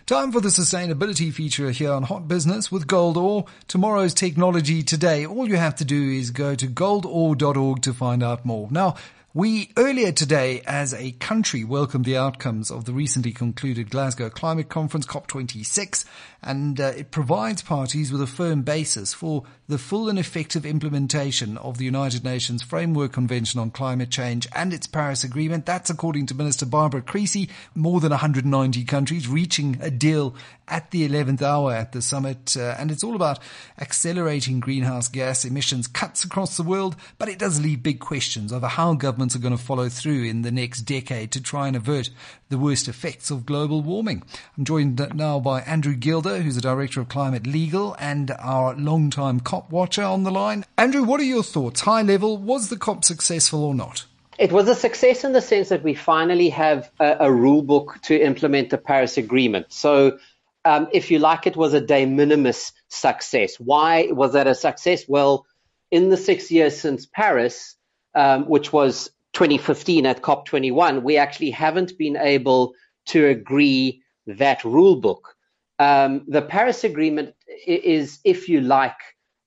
Time for the sustainability feature here on Hot Business with Gold Ore. Tomorrow's technology today. All you have to do is go to goldore.org to find out more. Now, we earlier today, as a country, welcomed the outcomes of the recently concluded Glasgow Climate Conference, COP26, and it provides parties with a firm basis for the full and effective implementation of the United Nations Framework Convention on Climate Change and its Paris Agreement. That's according to Minister Barbara Creecy. More than 190 countries reaching a deal at the 11th hour at the summit, and it's all about accelerating greenhouse gas emissions cuts across the world, but it does leave big questions over how governments are going to follow through in the next decade to try and avert the worst effects of global warming. I'm joined now by Andrew Gilder, who's the Director of Climate Legal and our long-time COP watcher on the line. Andrew, what are your thoughts? High level, was the COP successful or not? It was a success in the sense that we finally have a rule book to implement the Paris Agreement. So if you like, it was a de minimis success. Why was that a success? Well, in the 6 years since Paris, which was 2015 at COP21, we actually haven't been able to agree that rule book. The Paris Agreement is, if you like,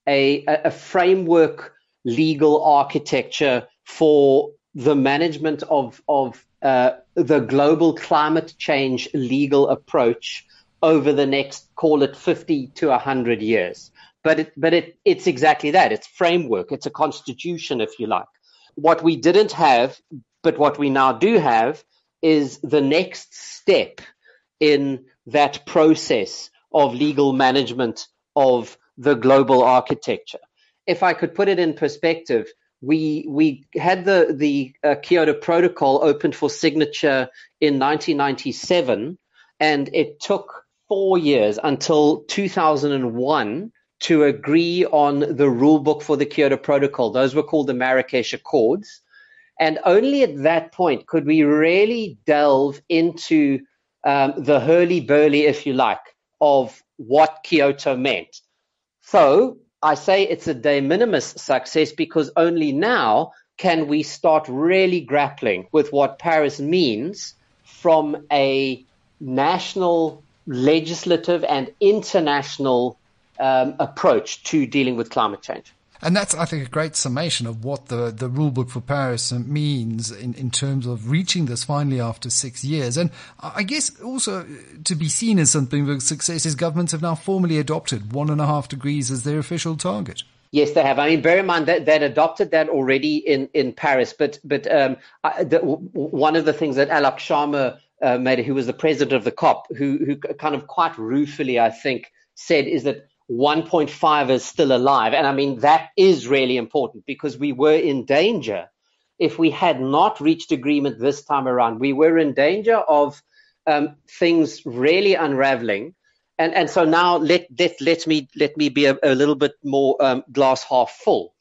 a framework legal architecture for the management of the global climate change legal approach over the next, call it 50 to 100 years. But it's exactly that. It's framework. It's a constitution, if you like. What we didn't have, but what we now do have, is the next step in that process of legal management of the global architecture. If I could put it in perspective, we had the Kyoto Protocol opened for signature in 1997, and it took 4 years until 2001 to agree on the rule book for the Kyoto Protocol. Those were called the Marrakesh Accords. And only at that point could we really delve into the hurly-burly, if you like, of what Kyoto meant. So I say it's a de minimis success because only now can we start really grappling with what Paris means from a national, legislative and international approach to dealing with climate change. And that's, I think, a great summation of what the rulebook for Paris means in terms of reaching this finally after 6 years. And I guess also to be seen as something of a success is governments have now formally adopted 1.5 degrees as their official target. Yes, they have. I mean, bear in mind that they'd adopted that already in Paris. But one of the things that Alok Sharma made, who was the president of the COP, who kind of quite ruefully, I think, said is that 1.5 is still alive. And I mean, that is really important because we were in danger. If we had not reached agreement this time around, we were in danger of things really unraveling. And so now let me be a little bit more glass half full.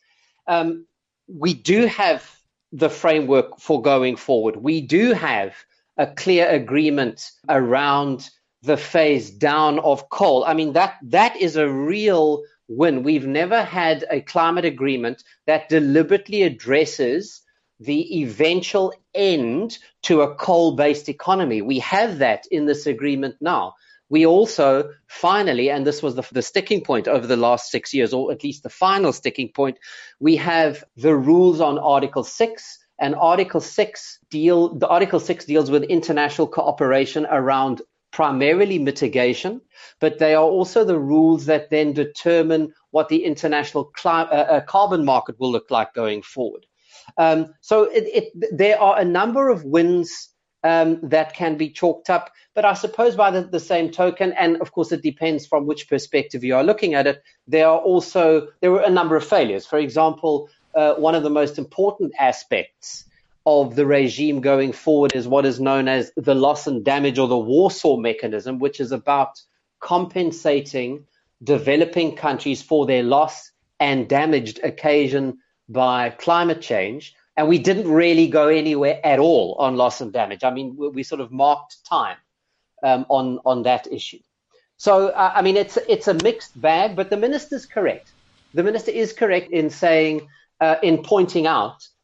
We do have the framework for going forward. We do have a clear agreement around the phase down of coal. I mean, that is a real win. We've never had a climate agreement that deliberately addresses the eventual end to a coal-based economy. We have that in this agreement now. We also finally, and this was the sticking point over the last 6 years, or at least the final sticking point, we have the rules on Article 6. And Article 6 deals with international cooperation around primarily mitigation, but they are also the rules that then determine what the international carbon market will look like going forward. So there are a number of wins that can be chalked up, but I suppose by the same token, and of course it depends from which perspective you are looking at it, there were a number of failures. For example, one of the most important aspects of the regime going forward is what is known as the loss and damage, or the Warsaw mechanism, which is about compensating developing countries for their loss and damage occasioned by climate change. And we didn't really go anywhere at all on loss and damage. I mean, we sort of marked time on that issue. So, I mean, it's a mixed bag, but the minister's correct. The minister is correct in saying, in pointing out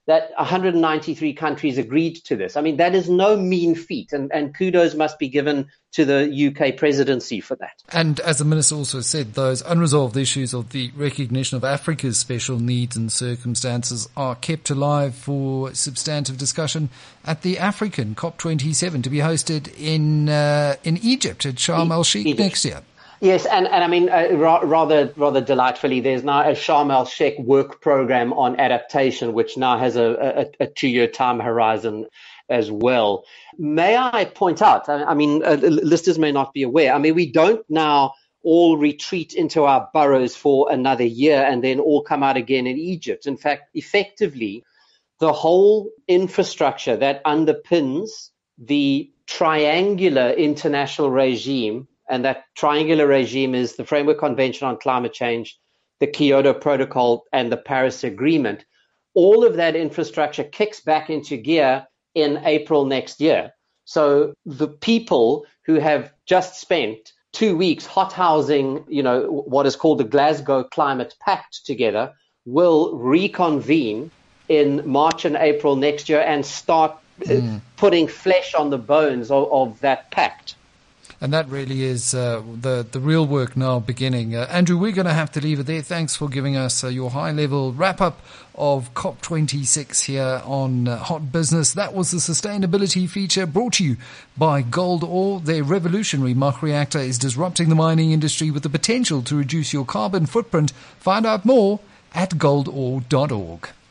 that 193 countries agreed to this. I mean, that is no mean feat, and kudos must be given to the UK presidency for that. And as the Minister also said, those unresolved issues of the recognition of Africa's special needs and circumstances are kept alive for substantive discussion at the African COP27 to be hosted in Egypt at Sharm el-Sheikh next year. Yes, and I mean, rather delightfully, there's now a Sharm el-Sheikh work program on adaptation, which now has a 2-year time horizon as well. May I point out, I mean, listeners may not be aware, I mean, we don't now all retreat into our burrows for another year and then all come out again in Egypt. In fact, effectively, the whole infrastructure that underpins the triangular international regime, and that triangular regime is the Framework Convention on Climate Change, the Kyoto Protocol, and the Paris Agreement. All of that infrastructure kicks back into gear in April next year. So the people who have just spent 2 weeks hothousing, what is called the Glasgow Climate Pact together will reconvene in March and April next year and start putting flesh on the bones of that pact. And that really is the real work now beginning. Andrew, we're going to have to leave it there. Thanks for giving us your high-level wrap-up of COP26 here on Hot Business. That was the sustainability feature brought to you by Gold Ore. Their revolutionary Mach reactor is disrupting the mining industry with the potential to reduce your carbon footprint. Find out more at goldore.org.